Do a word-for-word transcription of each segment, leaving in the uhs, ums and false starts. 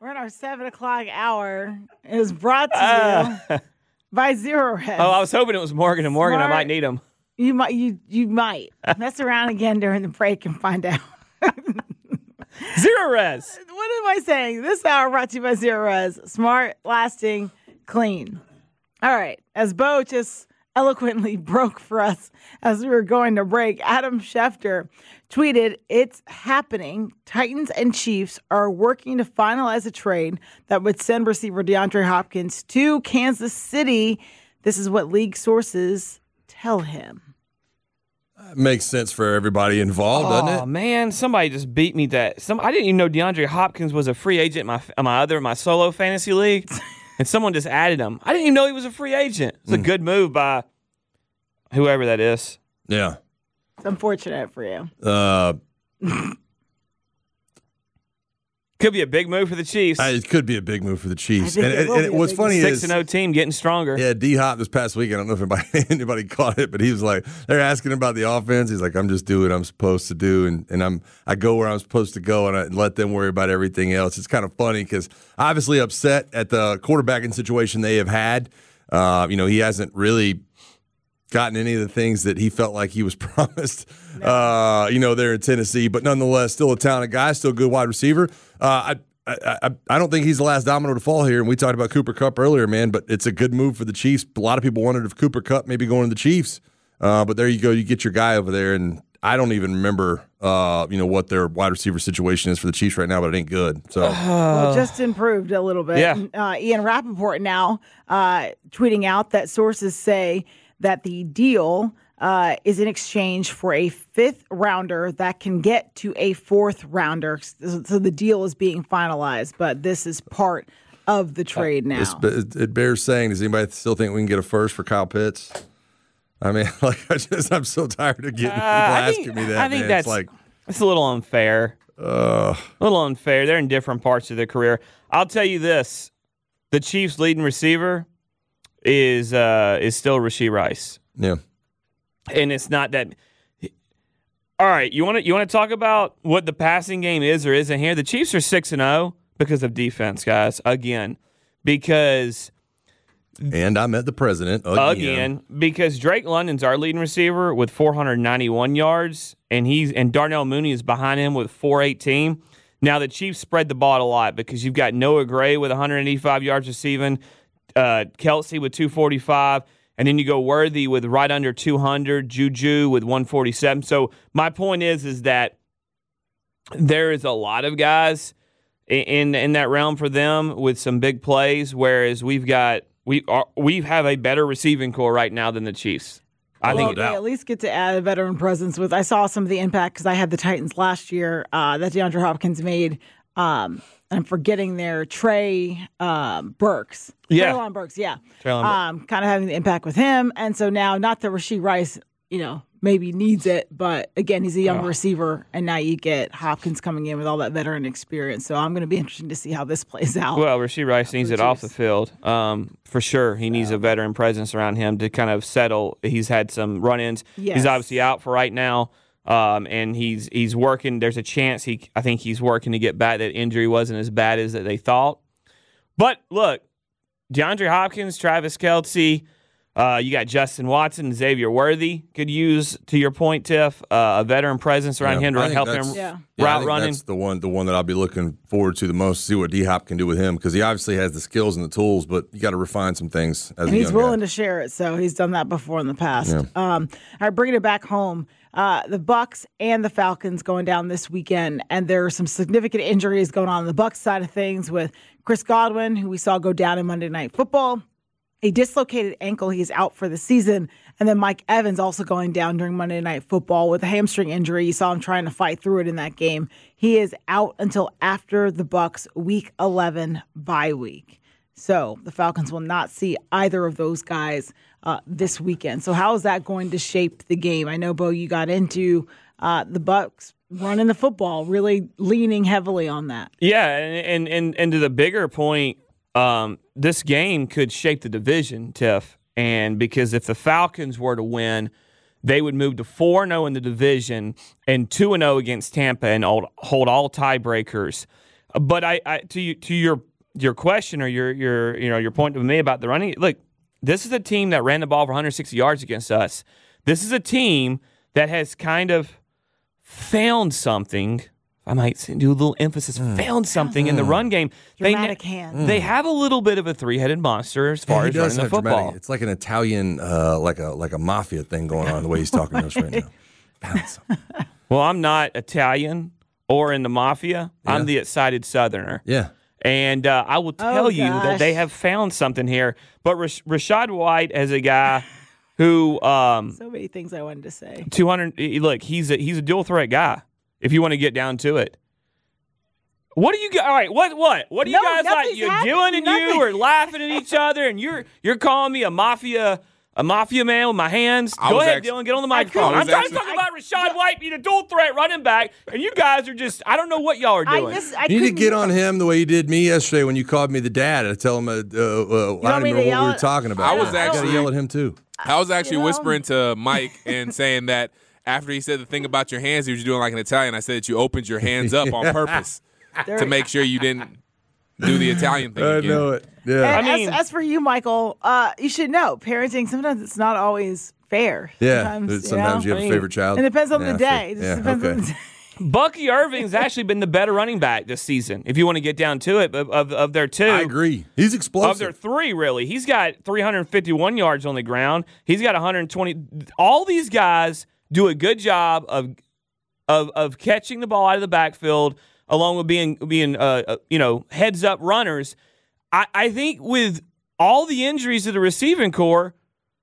We're in our seven o'clock hour. It was brought to you uh, by Zero Res. Oh, I was hoping it was Morgan and Morgan. Smart. I might need them. You might. You you might mess around again during the break and find out. Zero Res. What am I saying? This hour brought to you by Zero Res. Smart, lasting, clean. All right. As Bo just eloquently broke for us as we were going to break, Adam Schefter tweeted, "It's happening. Titans and Chiefs are working to finalize a trade that would send receiver DeAndre Hopkins to Kansas City. This is what league sources tell him." Makes sense for everybody involved, doesn't it? Oh, man, somebody just beat me that. Some I didn't even know DeAndre Hopkins was a free agent in my, my other, my solo fantasy league, and someone just added him. I didn't even know he was a free agent. It's a mm. good move by whoever that is. Yeah. It's unfortunate for you. Uh, could be a big move for the Chiefs. Uh, it could be a big move for the Chiefs. And, and, and what's funny six is six and oh team getting stronger. Yeah, D-Hop this past week, I don't know if anybody, anybody caught it, but he was like, they're asking him about the offense. He's like, I'm just doing what I'm supposed to do, and, and I'm I go where I'm supposed to go, and I let them worry about everything else. It's kind of funny because obviously upset at the quarterbacking situation they have had. Uh, you know, he hasn't really gotten any of the things that he felt like he was promised, no. uh, you know, there in Tennessee. But nonetheless, still a talented guy, still a good wide receiver. Uh, I, I, I I don't think he's the last domino to fall here. And we talked about Cooper Kupp earlier, man, but it's a good move for the Chiefs. A lot of people wondered if Cooper Kupp maybe going to the Chiefs. Uh, but there you go. You get your guy over there. And I don't even remember, uh, you know, what their wide receiver situation is for the Chiefs right now, but it ain't good. So, well, it just improved a little bit. Yeah. Uh, Ian Rappaport now uh, tweeting out that sources say that the deal uh, is in exchange for a fifth rounder that can get to a fourth rounder. So the deal is being finalized, but this is part of the trade now. It's, it bears saying, does anybody still think we can get a first for Kyle Pitts? I mean, like, I just, I'm so tired of getting people uh, asking think, me that. I think man. that's it's like it's a little unfair. Uh, a little unfair. They're in different parts of their career. I'll tell you this: the Chiefs' leading receiver is uh, is still Rashee Rice. Yeah, and it's not that. All right, you want to you want to talk about what the passing game is or isn't here? The Chiefs are six and zero because of defense, guys. Again, because. And I met the president again. Again, because Drake London's our leading receiver with four hundred ninety-one yards, and he's and Darnell Mooney is behind him with four eighteen. Now the Chiefs spread the ball a lot because you've got Noah Gray with one hundred eighty-five yards receiving, uh, Kelsey with two forty-five, and then you go Worthy with right under two hundred, Juju with one forty-seven. So my point is, is that there is a lot of guys in in that realm for them with some big plays, whereas we've got. We are we have a better receiving core right now than the Chiefs. I well, think they at least get to add a veteran presence with. I saw some of the impact because I had the Titans last year uh, that DeAndre Hopkins made. Um, I'm forgetting their Trey um, Burks. Yeah, Treylon Burks. Yeah, Treylon um, kind of having the impact with him, and so now not that Rashee Rice, you know, maybe needs it, but again, he's a young oh. receiver, and now you get Hopkins coming in with all that veteran experience. So I'm going to be interested to see how this plays out. Well, Rashee Rice needs it off the field, um, for sure. He needs yeah. a veteran presence around him to kind of settle. He's had some run-ins. Yes. He's obviously out for right now, um, and he's he's working. There's a chance he. I think he's working to get back. That injury wasn't as bad as that they thought. But look, DeAndre Hopkins, Travis Kelce. Uh, you got Justin Watson, Xavier Worthy could use, to your point, Tiff, uh, a veteran presence around yeah, him to help him yeah. route yeah, I think running. That's the one, the one that I'll be looking forward to the most. See what D-Hop can do with him because he obviously has the skills and the tools, but you got to refine some things. As and a he's young willing guy. to share it, so he's done that before in the past. Yeah. Um, all right, bringing it back home. Uh, the Bucs and the Falcons going down this weekend, and there are some significant injuries going on on the Bucs side of things with Chris Godwin, who we saw go down in Monday Night Football. A dislocated ankle, he is out for the season. And then Mike Evans also going down during Monday Night Football with a hamstring injury. You saw him trying to fight through it in that game. He is out until after the Bucs Week eleven bye week. So the Falcons will not see either of those guys uh, this weekend. So how is that going to shape the game? I know, Bo, you got into uh, the Bucs running the football, really leaning heavily on that. Yeah, and and and, and to the bigger point, um, this game could shape the division, Tiff. And because if the Falcons were to win, they would move to four and oh in the division and two and oh against Tampa and hold all tiebreakers. But I, I to you, to your your question or your your you know your point to me about the running. Look, this is a team that ran the ball for one hundred sixty yards against us. This is a team that has kind of found something. I might do a little emphasis. Mm. Found something mm. in the run game. Dramatic they, hand. They have a little bit of a three-headed monster as far yeah, as running the football. Dramatic. It's like an Italian, uh, like a like a mafia thing going on the way he's talking to us right now. Found something. Well, I'm not Italian or in the mafia. Yeah. I'm the excited Southerner. Yeah. And uh, I will tell oh, you that they have found something here. But Rash- Rachaad White as a guy who um, so many things I wanted to say. two hundred Look, he's a he's a dual threat guy. If you want to get down to it, what do you guys? All right, what what what do you no, guys like? You're doing and you are laughing at each other, and you're you're calling me a mafia a mafia man with my hands. I Go ahead, actually, Dylan, get on the microphone. I'm trying actually, to talk about Rachaad White being a dual threat running back, and you guys are just I don't know what y'all are doing. I just, I you need to get on him the way you did me yesterday when you called me the dad. I tell him uh, uh, uh, I don't even remember what we were talking about. I was I actually got to yell at him too. I was actually you know? whispering to Mike and saying that after he said the thing about your hands, he was doing like an Italian. I said that you opened your hands up on purpose there, to make sure you didn't do the Italian thing I again. know it. Yeah. And I mean- as, as for you, Michael, uh, you should know parenting. Sometimes it's not always fair. Yeah. Sometimes, Sometimes you, you, know? have I a mean, favorite child. It depends on Yeah, the day. sure. It just Yeah, depends okay. on the day. Bucky Irving's actually been the better running back this season. If you want to get down to it, of of, of their two, I agree. He's explosive. Of their three, really. He's got three hundred fifty-one yards on the ground. He's got one hundred twenty. All these guys do a good job of of of catching the ball out of the backfield, along with being being uh, uh, you know heads up runners. I, I think with all the injuries to the receiving core,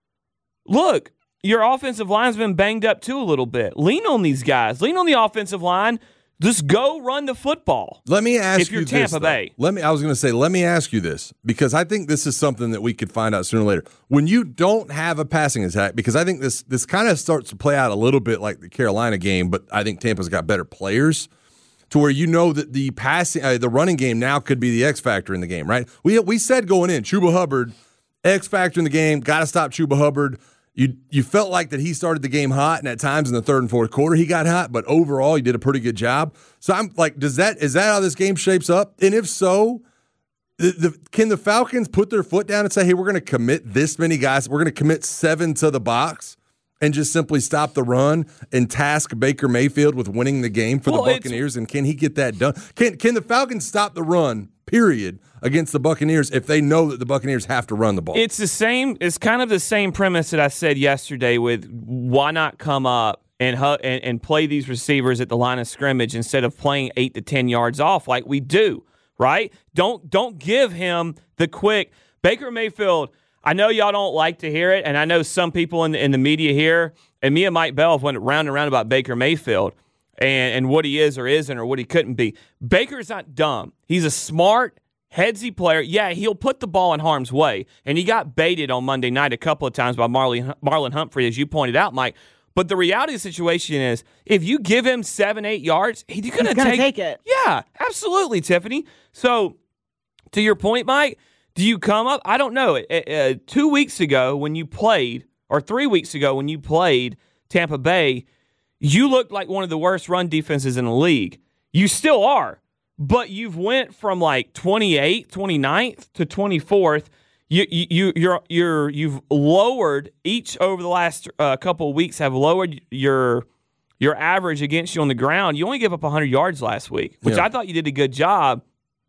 look, your offensive line's been banged up too a little bit. Lean on these guys. Lean on the offensive line. Just go run the football. Let me ask if you're you Tampa this, Bay. Though. Let me. I was going to say, let me ask you this because I think this is something that we could find out sooner or later. When you don't have a passing attack, because I think this this kind of starts to play out a little bit like the Carolina game, but I think Tampa's got better players to where you know that the passing, uh, the running game now could be the X factor in the game, right? We we said going in, Chuba Hubbard, X factor in the game. Got to stop Chuba Hubbard. You you felt like that he started the game hot, and at times in the third and fourth quarter he got hot, but overall he did a pretty good job. So I'm like, does that is that how this game shapes up? And if so, the, the, can the Falcons put their foot down and say, hey, we're going to commit this many guys, we're going to commit seven to the box, and just simply stop the run and task Baker Mayfield with winning the game for well, the Buccaneers? And can he get that done? Can can the Falcons stop the run? Period. Against the Buccaneers if they know that the Buccaneers have to run the ball. It's the same. It's kind of the same premise that I said yesterday with why not come up and hu- and, and play these receivers at the line of scrimmage instead of playing eight to ten yards off like we do, right? Don't don't give him the quick Baker Mayfield. I know y'all don't like to hear it, and I know some people in the, in the media here, and me and Mike Bell went round and round about Baker Mayfield and, and what he is or isn't or what he couldn't be. Baker's not dumb. He's a smart, headsy player. Yeah, he'll put the ball in harm's way. And he got baited on Monday night a couple of times by Marley, Marlon Humphrey, as you pointed out, Mike. But the reality of the situation is, if you give him seven, eight yards, he's going to take, take it. Yeah, absolutely, Tiffany. So, to your point, Mike, do you come up? I don't know. Uh, uh, two weeks ago when you played, or three weeks ago when you played Tampa Bay, you looked like one of the worst run defenses in the league. You still are. But you've went from like twenty-eighth, twenty-ninth to twenty-fourth. You you you're you're you've lowered each over the last uh, couple of weeks. Have lowered your your average against you on the ground. You only gave up one hundred yards last week, which yeah. I thought you did a good job.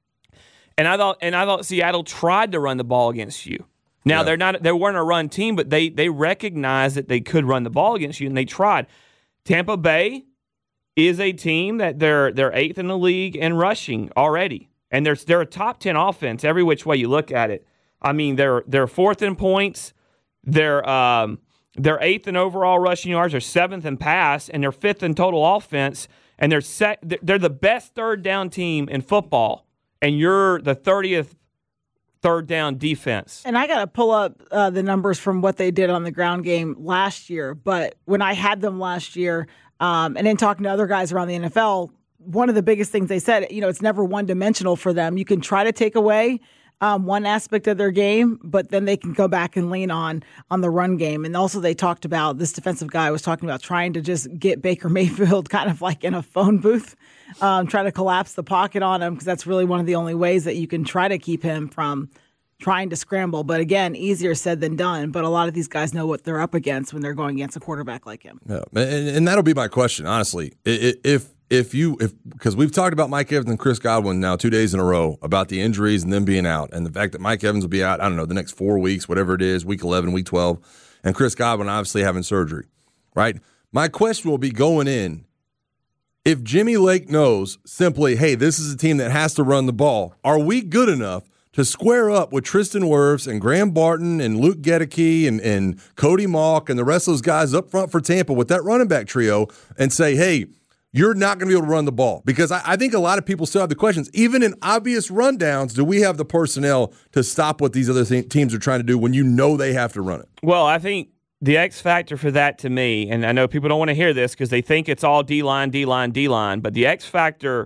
And I thought and I thought Seattle tried to run the ball against you. Now yeah. they're not they weren't a run team, but they they recognized that they could run the ball against you, and they tried. Tampa Bay is a team that they're they're eighth in the league in rushing already, and they're they're a top ten offense every which way you look at it. I mean, they're they're fourth in points, they're um they're eighth in overall rushing yards, they're seventh in pass, and they're fifth in total offense, and they're sec- they're the best third down team in football, and you're the thirtieth third down defense. And I got to pull up uh, the numbers from what they did on the ground game last year. But when I had them last year, um, and then talking to other guys around the N F L, one of the biggest things they said, you know, it's never one dimensional for them. You can try to take away um, one aspect of their game, but then they can go back and lean on on the run game. And also they talked about, this defensive guy was talking about trying to just get Baker Mayfield kind of like in a phone booth, um, try to collapse the pocket on him, because that's really one of the only ways that you can try to keep him from trying to scramble. But again, easier said than done. But a lot of these guys know what they're up against when they're going against a quarterback like him. Yeah, and, and that'll be my question, honestly. If if you if because we've talked about Mike Evans and Chris Godwin now two days in a row about the injuries and them being out, and the fact that Mike Evans will be out, I don't know, the next four weeks, whatever it is, week eleven, week twelve, and Chris Godwin obviously having surgery, right? My question will be going in, if Jimmy Lake knows simply, hey, this is a team that has to run the ball, are we good enough to square up with Tristan Wirfs and Graham Barton and Luke Gedeke and, and Cody Mauch and the rest of those guys up front for Tampa with that running back trio and say, hey, you're not going to be able to run the ball? Because I, I think a lot of people still have the questions. Even in obvious rundowns, do we have the personnel to stop what these other th- teams are trying to do when you know they have to run it? Well, I think the X factor for that to me, and I know people don't want to hear this because they think it's all D-line, D-line, D-line, but the X factor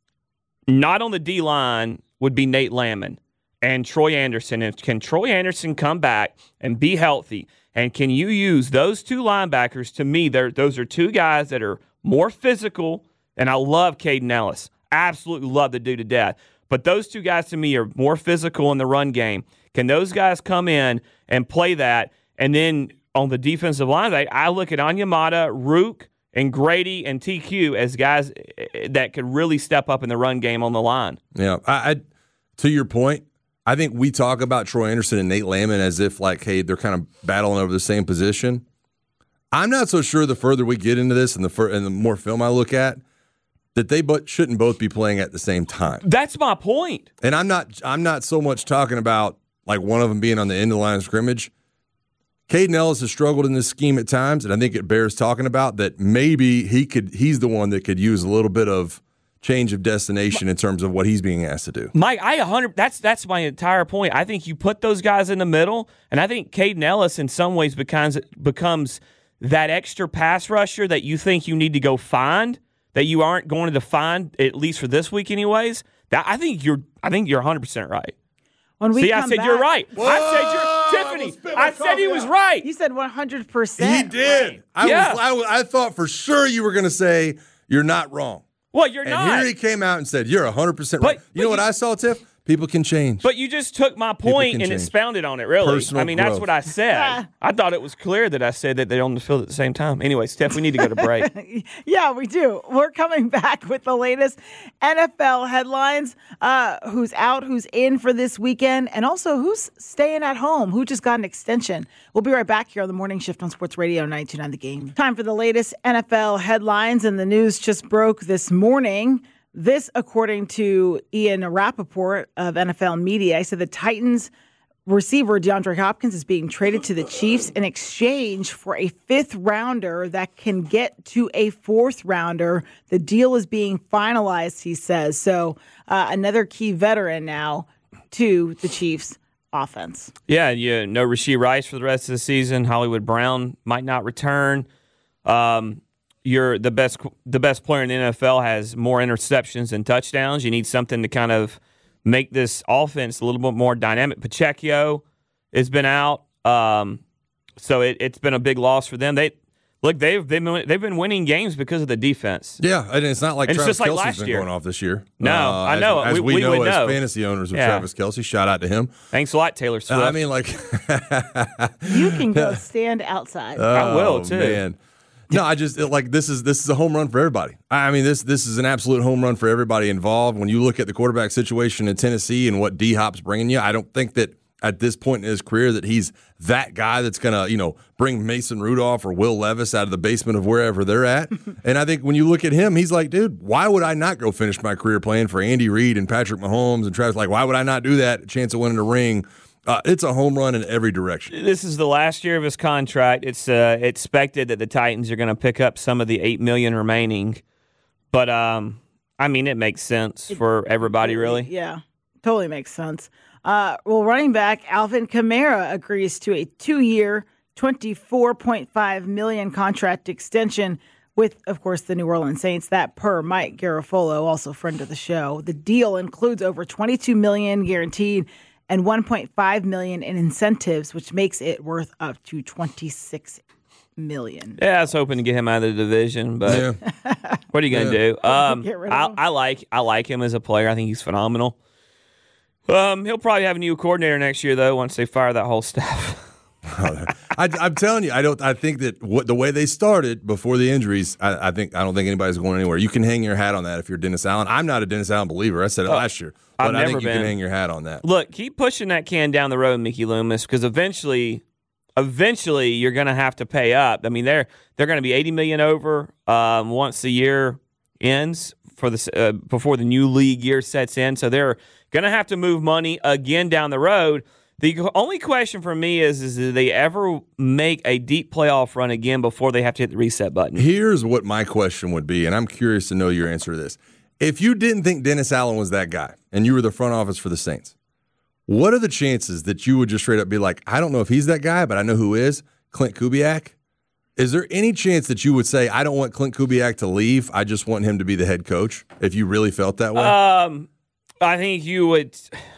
not on the D-line would be Nate Landman and Troy Anderson. And can Troy Anderson come back and be healthy? And can you use those two linebackers? To me, those are two guys that are more physical, and I love Caden Ellis. Absolutely love the dude to death. But those two guys to me are more physical in the run game. Can those guys come in and play that? And then on the defensive line, I look at Onyemata, Rook, and Grady and T Q as guys that could really step up in the run game on the line. Yeah, I, I to your point, I think we talk about Troy Anderson and Nate Landman as if, like, hey, they're kind of battling over the same position. I'm not so sure the further we get into this and the fur- and the more film I look at, that they but shouldn't both be playing at the same time. That's my point. And I'm not I'm not so much talking about like one of them being on the end of the line of scrimmage. Caden Ellis has struggled in this scheme at times, and I think it bears talking about that maybe he could he's the one that could use a little bit of change of destination in terms of what he's being asked to do. Mike, I one hundred that's that's my entire point. I think you put those guys in the middle, and I think Caden Ellis in some ways becomes becomes that extra pass rusher that you think you need to go find, that you aren't going to find, at least for this week anyways. That I think you're I think you're one hundred percent right. When we See, come I said back, you're right. Whoa, I said you're Tiffany. I said he was right. You said one hundred percent. He did. Right. I, Yeah. was, I, was, I thought for sure you were going to say you're not wrong. Well, you're And not. here he came out and said, you're one hundred percent But- right. You but know what you- I saw, Tiff? People can change. But you just took my point can and change. expounded on it, really. Personal I mean, that's growth. what I said. I thought it was clear that I said that they're on the field at the same time. Anyway, Steph, we need to go to break. Yeah, we do. We're coming back with the latest N F L headlines. Uh, who's out, who's in for this weekend, and also who's staying at home, who just got an extension. We'll be right back here on the Morning Shift on Sports Radio ninety-two point nine The Game. Time for the latest N F L headlines, and the news just broke this morning. This, according to Ian Rappaport of N F L Media, said the Titans receiver DeAndre Hopkins is being traded to the Chiefs in exchange for a fifth rounder that can get to a fourth rounder. The deal is being finalized, he says. So uh, another key veteran now to the Chiefs offense. Yeah, you know, Rashee Rice for the rest of the season. Hollywood Brown might not return. Um, you're the best the best player in the N F L has more interceptions than touchdowns. You need something to kind of make this offense a little bit more dynamic. Pacheco has been out, um, so it, it's been a big loss for them. They look they've they've been, they've been winning games because of the defense. Yeah, and it's not like And it's Travis just like Kelce's last been year. going off this year. No, Uh, I know. As, as We- we, we know would as know. fantasy owners of Yeah. Travis Kelce, shout out to him. Thanks a lot, Taylor Swift. Uh, I mean, like, You can go stand outside. I will, oh, too. Man. No, I just it, like this is this is a home run for everybody. I mean, this this is an absolute home run for everybody involved. When you look at the quarterback situation in Tennessee and what D Hop's bringing you, I don't think that at this point in his career that he's that guy that's gonna you know bring Mason Rudolph or Will Levis out of the basement of wherever they're at. And I think when you look at him, he's like, dude, why would I not go finish my career playing for Andy Reid and Patrick Mahomes and Travis? Like, why would I not do that? Chance of winning a ring. Uh, it's a home run in every direction. This is the last year of his contract. It's uh, expected that the Titans are going to pick up some of the eight million dollars remaining, but um, I mean, it makes sense for everybody, really. Yeah, totally makes sense. Uh, well, running back Alvin Kamara agrees to a two-year, twenty-four point five million dollars contract extension with, of course, the New Orleans Saints. That per Mike Garafolo, also friend of the show. The deal includes over twenty-two million dollars guaranteed and one point five million dollars in incentives, which makes it worth up to twenty-six million dollars. Yeah, I was hoping to get him out of the division, but Yeah. what are you going to Yeah. do? Um, Get rid of I, him. I like I like him as a player. I think he's phenomenal. Um, he'll probably have a new coordinator next year, though, once they fire that whole staff. I, I'm telling you, I don't. I think that what the way they started before the injuries, I, I think I don't think anybody's going anywhere. You can hang your hat on that if you're Dennis Allen. I'm not a Dennis Allen believer. I said it last year, but I've I think never you been. can hang your hat on that. Look, keep pushing that can down the road, Mickey Loomis, because eventually, eventually you're going to have to pay up. I mean, they're they're going to be eighty million dollars over um, once the year ends for the uh, before the new league year sets in. So they're going to have to move money again down the road. The only question for me is, is do they ever make a deep playoff run again before they have to hit the reset button? Here's what my question would be, and I'm curious to know your answer to this. If you didn't think Dennis Allen was that guy, and you were the front office for the Saints, what are the chances that you would just straight up be like, I don't know if he's that guy, but I know who is, Clint Kubiak? Is there any chance that you would say, I don't want Clint Kubiak to leave, I just want him to be the head coach, if you really felt that way? Um, I think you would.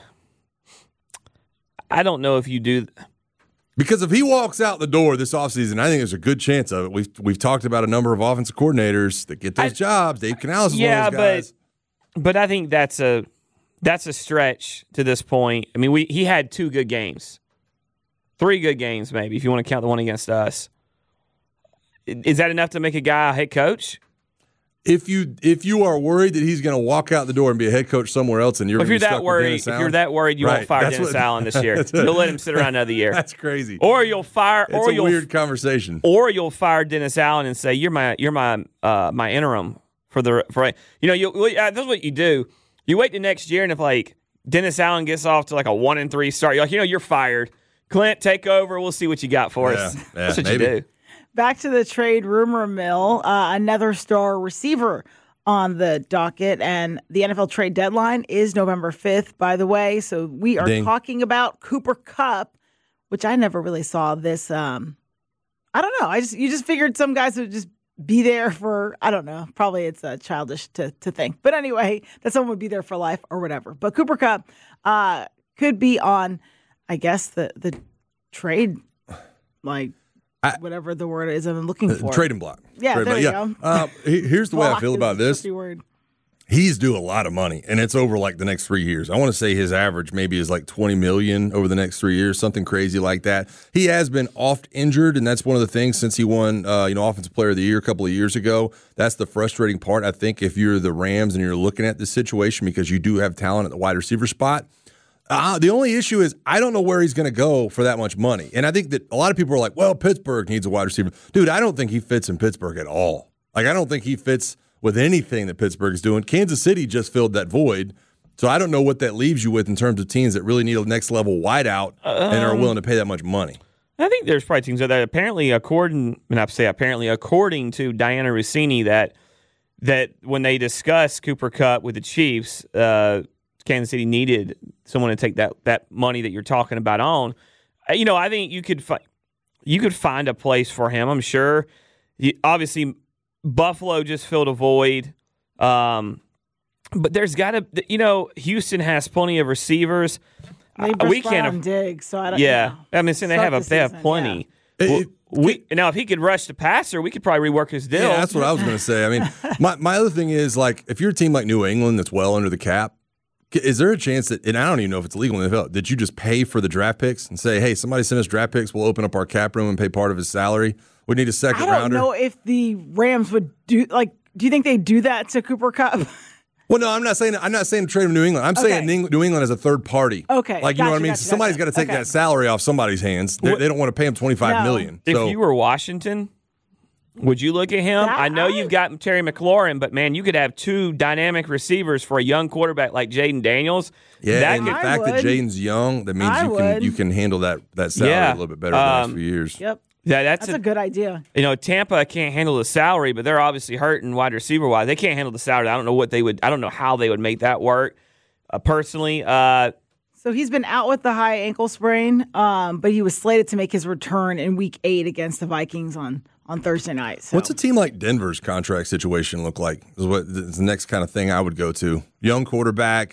I don't know if you do. Because if he walks out the door this offseason, I think there's a good chance of it. We've we've talked about a number of offensive coordinators that get those I, jobs. Dave Canales is yeah, one of those guys. but but I think that's a that's a stretch to this point. I mean, we he had two good games, three good games maybe if you want to count the one against us. Is that enough to make a guy a head coach? If you if you are worried that he's going to walk out the door and be a head coach somewhere else, and you're Well, if going you're to be that stuck with worried, Dennis if Allen, you're that worried, you right, won't fire that's Dennis what- Allen this year. that's- You'll let him sit around another year. That's crazy. Or you'll fire. It's or a you'll weird conversation. Or you'll fire Dennis Allen and say you're my you're my uh, my interim for the for you know you well, uh, that's what you do. You wait the next year, and if like Dennis Allen gets off to like a one and three start, you're like, you know, you're fired. Clint, take over. We'll see what you got for us. Yeah, yeah, that's what maybe. you do. Back to the trade rumor mill, uh, another star receiver on the docket, and the N F L trade deadline is November fifth, by the way. So we are Ding. talking about Cooper Kupp, which I never really saw this. Um, I don't know. I just you just figured some guys would just be there for, I don't know. Probably it's uh, childish to to think. But anyway, that someone would be there for life or whatever. But Cooper Kupp uh, could be on, I guess, the, the trade, like, I- whatever the word is I'm looking for. Uh, Trading block. Yeah, Trade there block. you go. Uh, he- here's the way I Block feel is about a this. tricky word. He's due a lot of money, and it's over like the next three years. I want to say his average maybe is like twenty million over the next three years, something crazy like that. He has been oft injured, and that's one of the things since he won, uh, you know, Offensive Player of the Year a couple of years ago. That's the frustrating part. I think if you're the Rams and you're looking at this situation because you do have talent at the wide receiver spot. Uh, the only issue is I don't know where he's going to go for that much money, and I think that a lot of people are like, "Well, Pittsburgh needs a wide receiver." Dude, I don't think he fits in Pittsburgh at all. Like, I don't think he fits with anything that Pittsburgh is doing. Kansas City just filled that void. So I don't know what that leaves you with in terms of teams that really need a next level wideout um, and are willing to pay that much money. I think there's probably teams that apparently, according, and I say apparently, according to Diana Rossini, that that when they discussed Cooper Kupp with the Chiefs, uh, Kansas City needed someone to take that that money that you're talking about on. You know, I think you could fi- you could find a place for him. I'm sure. He, obviously, Buffalo just filled a void. Um, but there's got to, you know, Houston has plenty of receivers. They Uh, we can't. on Diggs, so I don't. Yeah, know. I mean, so they Start have a the they have season, plenty. yeah. We, It- we, now, if he could rush the passer, we could probably rework his deal. Yeah, that's what I was going to say. I mean, my, my other thing is, like, if you're a team like New England that's well under the cap, is there a chance that, and I don't even know if it's legal in the N F L, that you just pay for the draft picks and say, hey, somebody send us draft picks, we'll open up our cap room and pay part of his salary? We need a second I don't rounder. know if the Rams would do like. Do you think they do that to Cooper Kupp? Well, no, I'm not saying I'm not saying trade him to New England. I'm saying Okay. New England as a third party. Okay, like you know gotcha, what I mean. gotcha, So somebody's gotcha. got to take Okay. that salary off somebody's hands. They, they don't want to pay him twenty-five No. million. If So you were Washington, would you look at him? That- I know I- you've got Terry McLaurin, but man, you could have two dynamic receivers for a young quarterback like Jaden Daniels. yeah, that and the could, I fact that would. Jaden's young, that means I you can would. you can handle that that salary Yeah. a little bit better the Um, next few years. Yep, yeah, that's, that's a, a good idea. you know, Tampa can't handle the salary, but they're obviously hurting wide receiver wise. They can't handle the salary. I don't know what they would. I don't know how they would make that work. Uh, personally, uh, So he's been out with the high ankle sprain, um, but he was slated to make his return in Week Eight against the Vikings on on Thursday night. So. What's a team like Denver's contract situation look like? Is what is the next kind of thing I would go to. Young quarterback,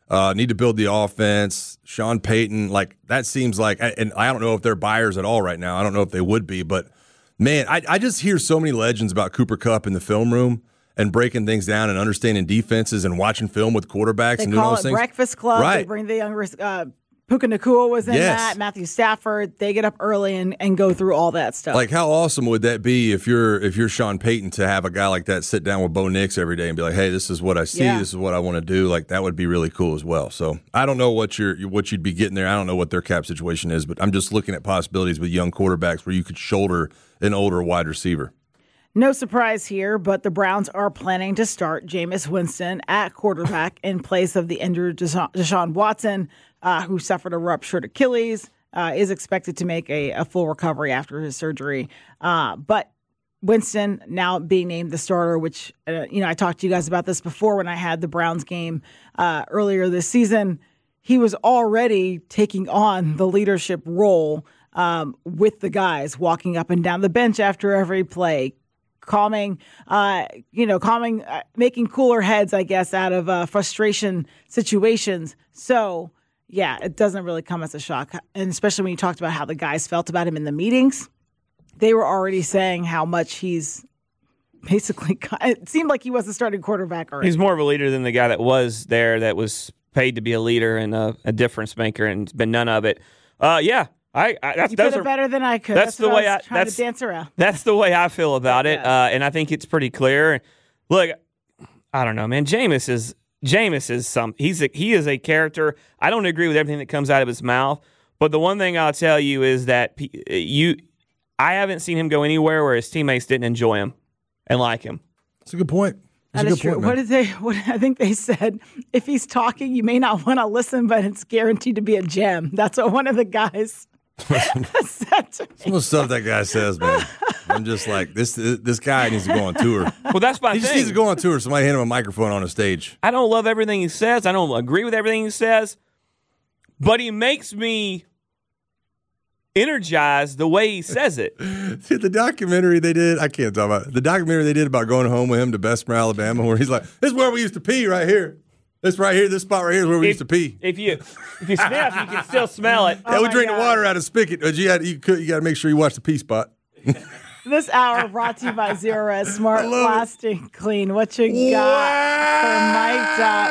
Uh, need to build the offense. Sean Payton, like that seems like, and I don't know if they're buyers at all right now. I don't know if they would be, but man, I, I just hear so many legends about Cooper Kupp in the film room and breaking things down and understanding defenses and watching film with quarterbacks They and doing call those it things. Breakfast Club. Right. They bring the younger uh, Puka Nacua was in Yes. that. Matthew Stafford. They get up early and, and go through all that stuff. Like, how awesome would that be if you're if you're Sean Payton to have a guy like that sit down with Bo Nix every day and be like, hey, this is what I see, Yeah. this is what I want to do. Like, that would be really cool as well. So I don't know what you're what you'd be getting there. I don't know what their cap situation is, but I'm just looking at possibilities with young quarterbacks where you could shoulder an older wide receiver. No surprise here, but the Browns are planning to start Jameis Winston at quarterback in place of the injured Desha- Deshaun Watson, uh, who suffered a ruptured Achilles, uh, is expected to make a, a full recovery after his surgery. Uh, but Winston now being named the starter, which, uh, you know, I talked to you guys about this before when I had the Browns game uh, earlier this season. He was already taking on the leadership role um, with the guys, walking up and down the bench after every play, calming, uh, you know, calming, uh, making cooler heads, I guess, out of uh, frustration situations. So, yeah, it doesn't really come as a shock. And especially when you talked about how the guys felt about him in the meetings, they were already saying how much he's basically, it seemed like he was the starting quarterback already. He's more of a leader than the guy that was there that was paid to be a leader and a, a difference maker, and it's been none of it. Uh, yeah. I, I that's You those did it are, better than I could. That's, That's the what way I I was trying that's, to dance around. That's the way I feel about it, Yes. uh, and I think it's pretty clear. Look, I don't know, man. Jameis is Jameis is some. He's a, he is a character. I don't agree with everything that comes out of his mouth, but the one thing I'll tell you is that you, I haven't seen him go anywhere where his teammates didn't enjoy him and like him. That's a good point. That's That a is good true. point, What man. did they? What I think they said? If he's talking, you may not want to listen, but it's guaranteed to be a gem. That's what one of the guys said to me. Some of the stuff that guy says, man. I'm just like, this this guy needs to go on tour. Well, that's my He just thing. needs to go on tour. Somebody hand him a microphone on a stage. I don't love everything he says. I don't agree with everything he says, but he makes me energized the way he says it. See, the documentary they did, I can't talk about it. The documentary they did about going home with him to Bessemer, Alabama, where he's like, this is where we used to pee right here. This right here, this spot right here is where we If, used to pee. if you if you sniff, you can still smell it. Yeah, we my drink the God. water out of spigot. But you, had, you, could, you got to make sure you watch the pee spot. This hour brought to you by Zerorez Smart love it. Plastic Clean. What you got for Mike Up?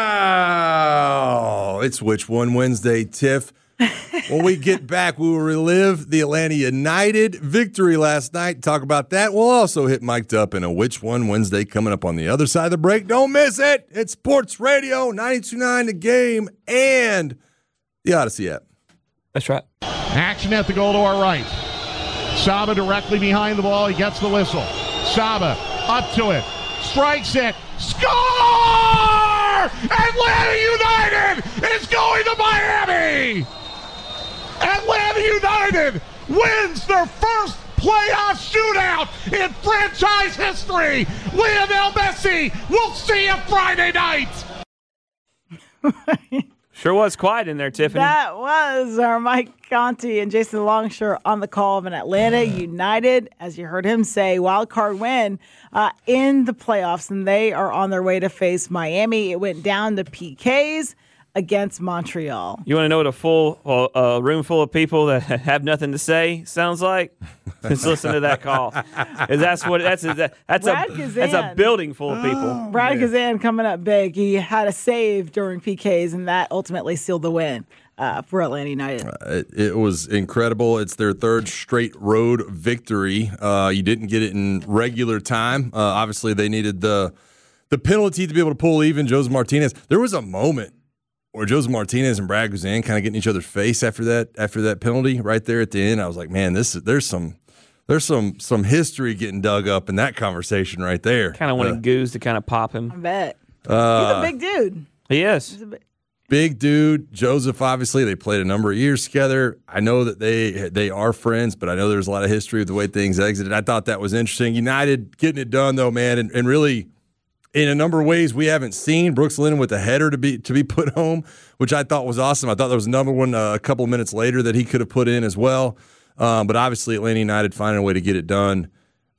Wow. It's Which One Wednesday, Tiff. When we get back, we will relive the Atlanta United victory last night. Talk about that. We'll also hit Mic'd Up in a Which One Wednesday coming up on the other side of the break. Don't miss it. It's Sports Radio, ninety-two point nine The Game, and the Odyssey app. That's right. Action at the goal to our right. Saba directly behind the ball. He gets the whistle. Saba up to it. Strikes it. Score! Atlanta United is going to Miami! Atlanta United wins their first playoff shootout in franchise history. Lionel Messi, we'll see you Friday night. Sure was quiet in there, Tiffany. That was our Mike Conti and Jason Longshore on the call of an Atlanta United, as you heard him say, wild card win uh, in the playoffs, and they are on their way to face Miami. It went down to P Ks against Montreal. You want to know what a full a uh, room full of people that have nothing to say sounds like? Just listen to that call. 'Cause that's what that's a, that's Brad a that's a Kazan. building full of people. Brad Kazan coming up big. He had a save during P Ks, and that ultimately sealed the win uh, for Atlanta United. It, it was incredible. It's their third straight road victory. Uh, you didn't get it in regular time. Uh, obviously, they needed the the penalty to be able to pull even. Jose Martinez. There was a moment where Jose Martinez and Brad Guzan kind of getting each other's face after that after that penalty right there at the end. I was like, man, this is there's some there's some some history getting dug up in that conversation right there. Kind of wanted Uh, Goose to kind of pop I him. bet. uh, He's a big dude. He is. He's a big- Big dude, Joseph. Obviously, they played a number of years together. I know that they they are friends, but I know there's a lot of history with the way things exited. I thought that was interesting. United getting it done though, man, and, and really in a number of ways we haven't seen. Brooks Lennon with a header to be to be put home, which I thought was awesome. I thought there was another one uh, a couple of minutes later that he could have put in as well. Um, but obviously, Atlanta United finding a way to get it done.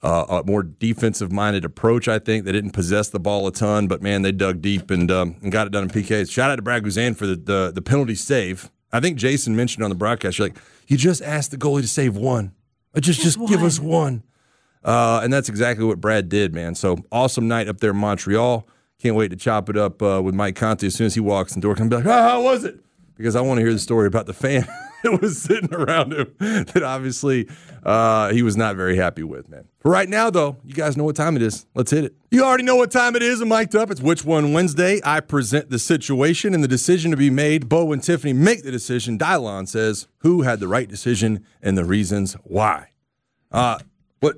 uh, a more defensive-minded approach, I think. They didn't possess the ball a ton, but, man, they dug deep and, um, and got it done in P Ks. Shout out to Brad Guzan for the, the, the penalty save. I think Jason mentioned on the broadcast, you're like, you just asked the goalie to save one. Just, just, just give us one. Uh, and that's exactly what Brad did, man. So awesome night up there in Montreal. Can't wait to chop it up uh, with Mike Conte as soon as he walks in the door. I'm be like, oh, how was it? Because I want to hear the story about the fan that was sitting around him that obviously uh, he was not very happy with, man. For right now, though, you guys know what time it is. Let's hit it. You already know what time it is. I'm mic'd up. It's Which One Wednesday. I present the situation and the decision to be made. Bo and Tiffany make the decision. Dylon says who had the right decision and the reasons why. Uh, what?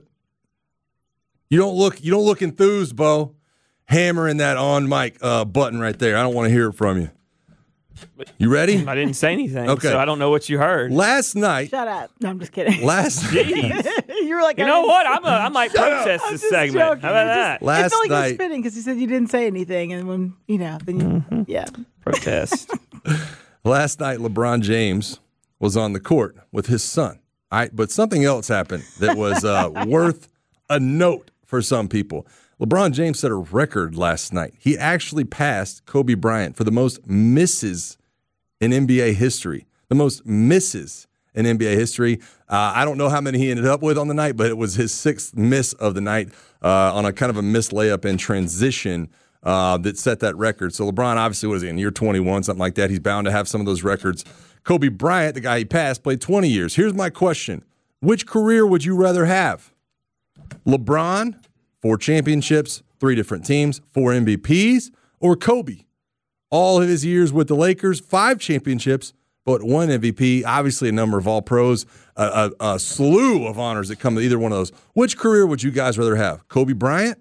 You don't look. You don't look enthused, Bo. Hammering that on mic uh, button right there. I don't want to hear it from you. You ready? I didn't say anything, Okay. so I don't know what you heard. Last night. Shut up. No, I'm just kidding. Last. Jeez. You were like, You I know didn't- what? I'm a, I might protest I'm this just segment. joking. How about You're that? just- Last it felt like you night- were spitting because you said you didn't say anything, and when you know, then you, Mm-hmm. yeah. Protest. Last night, LeBron James was on the court with his son. All right, but something else happened that was uh, worth a note for some people. LeBron James set a record last night. He actually passed Kobe Bryant for the most misses in N B A history. The most misses in N B A history. Uh, I don't know how many he ended up with on the night, but it was his sixth miss of the night uh, on a kind of a missed layup in transition uh, that set that record. So LeBron obviously was in year twenty-one, something like that. He's bound to have some of those records. Kobe Bryant, the guy he passed, played twenty years. Here's my question. Which career would you rather have? LeBron, four championships, three different teams, four M V Ps, or Kobe? All of his years with the Lakers, five championships, but one M V P, obviously a number of All-Pros, a, a, a slew of honors that come with either one of those. Which career would you guys rather have? Kobe Bryant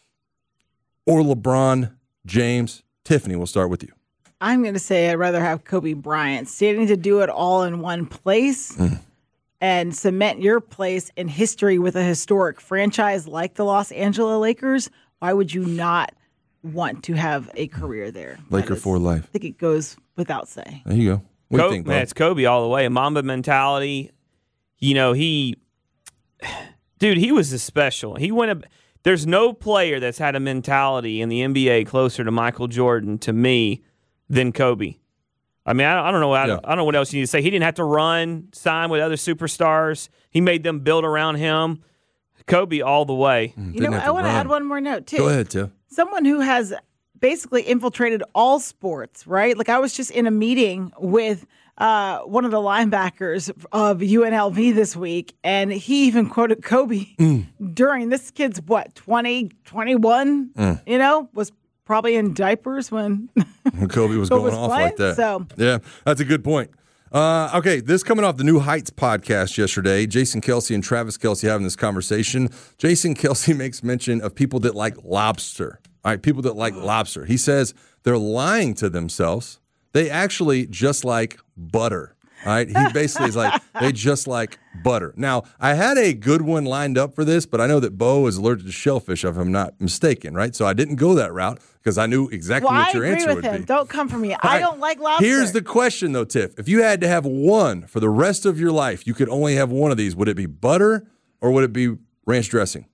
or LeBron James? Tiffany, we'll start with you. I'm going to say I'd rather have Kobe Bryant. Standing to do it all in one place Mm. and cement your place in history with a historic franchise like the Los Angeles Lakers, why would you not want to have a career there? Laker That is- for life. I think it goes without saying. There you go. What do you Kobe, think, man, Bob? it's Kobe all the way. A Mamba mentality. You know, he, dude, he was a special. He went. A, there's no player that's had a mentality in the N B A closer to Michael Jordan to me than Kobe. I mean, I don't, I don't know. I, Yeah. I don't know what else you need to say. He didn't have to run, sign with other superstars. He made them build around him. Kobe all the way. You Didn't know, have I to want to run. add one more note, too. Go ahead, Tiff. Someone who has basically infiltrated all sports, right? Like I was just in a meeting with uh, one of the linebackers of U N L V this week, and he even quoted Kobe Mm. during this kid's, what, twenty, twenty-one, Mm. you know, was probably in diapers when When Kobe was Kobe going was off playing, like that. so- Yeah, that's a good point. Uh, okay, this coming off the New Heights podcast yesterday. Jason Kelsey and Travis Kelsey having this conversation. Jason Kelsey makes mention of people that like lobster. All right, people that like lobster. He says they're lying to themselves. They actually just like butter. All right, he basically is like, they just like butter. Now, I had a good one lined up for this, but I know that Bo is allergic to shellfish, if I'm not mistaken, right? So I didn't go that route because I knew exactly well, what I your agree answer with would him. be. Don't come for me. All I right, don't like lobster. Here's the question, though, Tiff. If you had to have one for the rest of your life, you could only have one of these. Would it be butter or would it be ranch dressing?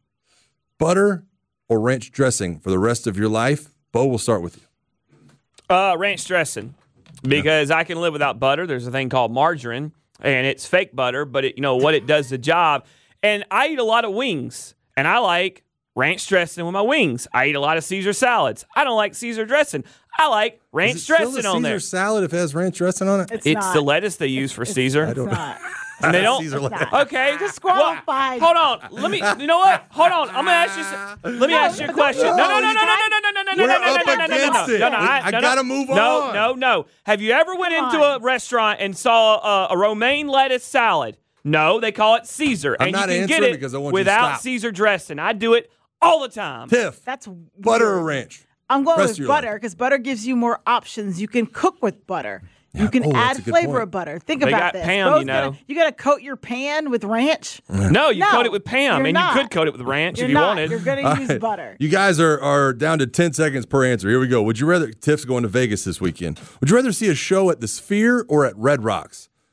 Butter or ranch dressing for the rest of your life? Bo, we'll start with you. Uh, ranch dressing, because I can live without butter. There's a thing called margarine, and it's fake butter, but it, you know what, it does the job. And I eat a lot of wings, and I like ranch dressing with my wings. I eat a lot of Caesar salads. I don't like Caesar dressing. I like ranch Is it still dressing a on Caesar there. salad if it has ranch dressing on it? It's, It's not. the lettuce they use for Caesar. It's not. And they don't. Caesar lettuce. Okay, Disqualified. Well, hold on. Let me. You know what? Hold on. I'm gonna ask you. s- Let me ask you a question. No, no, no, no, no, no, no, no, no, no, We're no, no, up no, no, no, against no, it. no, no. We- I I no, no. gotta move No, on. no, no. Have you ever went into a on. restaurant and saw a, a romaine lettuce salad? No, they call it Caesar, I'm and not you can get answering it because I want you to without stop. Caesar dressing. I do it all the time. Tiff, That's butter weird. or ranch? I'm going Rest with of your butter life. because butter gives you more options. You can cook with butter. You can Oh, that's add a good flavor point. of butter. Think They about got this. Pam, Bo's you know. Gonna, you got to coat your pan with ranch. No, you No, coat it with Pam, you're and not. you could coat it with ranch You're if you not. wanted. You're going All to use right. butter. You guys are, are down to ten seconds per answer. Here we go. Would you rather, Tiff's going to Vegas this weekend. Would you rather see a show at the Sphere or at Red Rocks?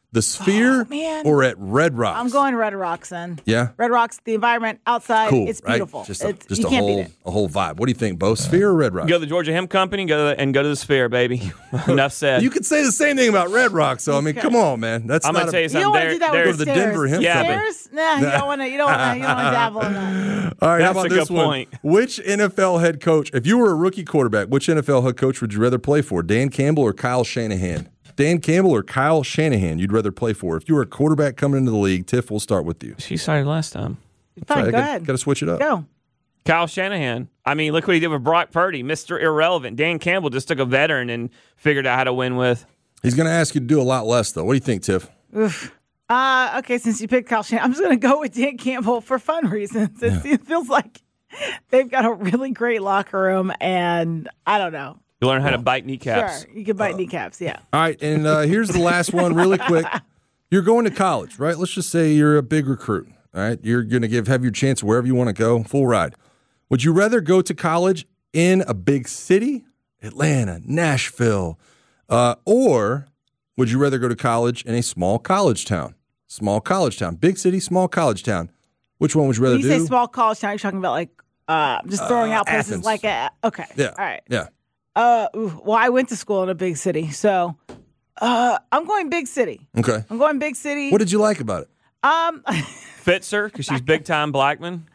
the Sphere Oh, man. or at Red Rocks? I'm going Red Rocks then. Yeah? Red Rocks, the environment outside, Cool, it's right? beautiful. Just a, It's, just you a can't whole beat it. a whole vibe. What do you think, Bo? Sphere or Red Rocks? Go to the Georgia Hemp Company go to, and go to the Sphere, baby. Enough said. You could say the same thing about Red Rocks, so I mean, come on, man. That's I'm not going to tell you a, You something. don't want to There- do that there- Go with to the the stairs. Denver Hemp Yeah. Company. Stairs? Nah, you don't want to. You don't want to. You don't want to dabble in that. All right, That's how about a good this one? point. Which N F L head coach, if you were a rookie quarterback, which N F L head coach would you rather play for, Dan Campbell or Kyle Shanahan? Dan Campbell or Kyle Shanahan you'd rather play for? If you were a quarterback coming into the league, Tiff, we'll start with you. She started last time. Fine, go got, ahead. Got to switch it up. Go. Kyle Shanahan. I mean, look what he did with Brock Purdy, Mister Irrelevant. Dan Campbell just took a veteran and figured out how to win with. He's going to ask you to do a lot less, though. What do you think, Tiff? Oof. Uh, okay, since you picked Kyle Shanahan, I'm just going to go with Dan Campbell for fun reasons. It, it feels like they've got a really great locker room, and I don't know. You learn how to bite kneecaps. Sure, you can bite kneecaps, yeah. All right, and uh, here's the last one really quick. You're going to college, right? Let's just say you're a big recruit, all right? You're going to give have your chance wherever you want to go, full ride. Would you rather go to college in a big city, Atlanta, Nashville, uh, or would you rather go to college in a small college town? Small college town, big city, small college town. Which one would you rather When you do? say small college town, you're talking about like uh, just throwing Uh, out places Athens. like a, okay. Yeah. All right. Yeah. Uh, ooh, well, I went to school in a big city, so uh, I'm going big city. Okay. I'm going big city. What did you like about it? um, Fits her because she's big time Blackman.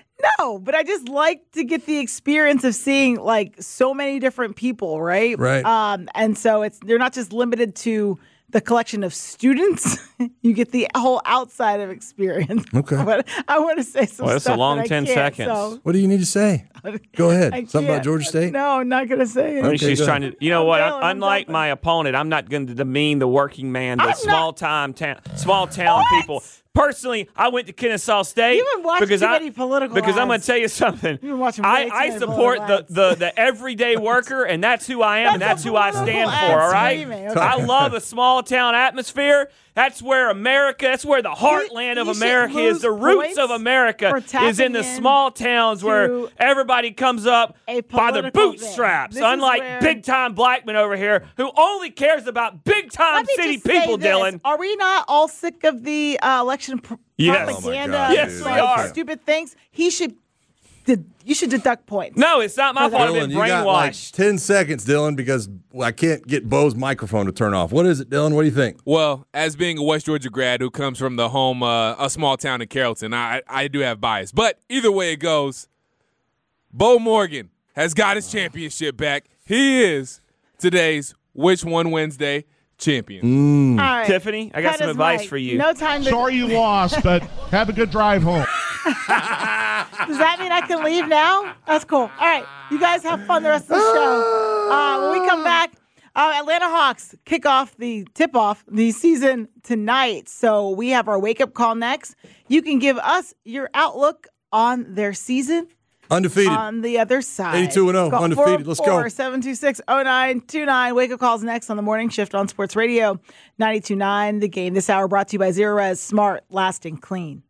no, but I just like to get the experience of seeing like so many different people, right? Right. Um, and so it's they're not just limited to the collection of students. You get the whole outside of experience. Okay. But I want to say some Well, that's a stuff long that I ten can't, seconds. So What do you need to say? Go ahead. I Something about can't. Georgia State? No, I'm not going to say it. I mean, Okay, she's go trying ahead. to. You know I'm what? bailing, I'm Unlike jumping. my opponent, I'm not going to demean the working man, the I'm not- small time town, small town What? people. Personally, I went to Kennesaw State. You've been watching because too I, many political Because I'm going ads. to tell you something. You've been watching I, way too I many support the, political the, the everyday worker, and that's who I am, and That's that's a who I political stand ad for, all right? screaming, okay. I love a small town atmosphere. That's where America, that's where the heartland you of should America is. lose The roots points of America for is in the tapping in small towns where to everybody comes up a by their political bootstraps, thing. This is unlike where- big time Blackman over here who only cares about big time Let me city just say people, this. Dylan. Are we not all sick of the uh, election pr- Yes. propaganda? Oh my God, Yes, dude. we like, are. Stupid things. He should. Did, you should deduct points. No, it's not my For that. fault. I've Dylan, been you got like brainwashed. ten seconds, Dylan, because I can't get Bo's microphone to turn off. What is it, Dylan? What do you think? Well, as being a West Georgia grad who comes from the home, uh, a small town in Carrollton, I, I do have bias. But either way it goes, Bo Morgan has got his championship back. He is today's Which One Wednesday champion. All right. Tiffany, I got Cut some his advice mic. for you. No time to. Sorry you lost, but have a good drive home. Does that mean I can leave now? That's cool. All right. You guys have fun the rest of the show. Uh, when we come back, uh, Atlanta Hawks kick off the tip off the season tonight. So we have our wake up call next. You can give us your outlook on their season Undefeated. on the other side. eighty-two and oh, undefeated. Let's go. seven two six, oh nine two nine. Wake up calls next on the morning shift on Sports Radio ninety-two point nine. The Game this hour brought to you by Zero Res Smart, Lasting Clean.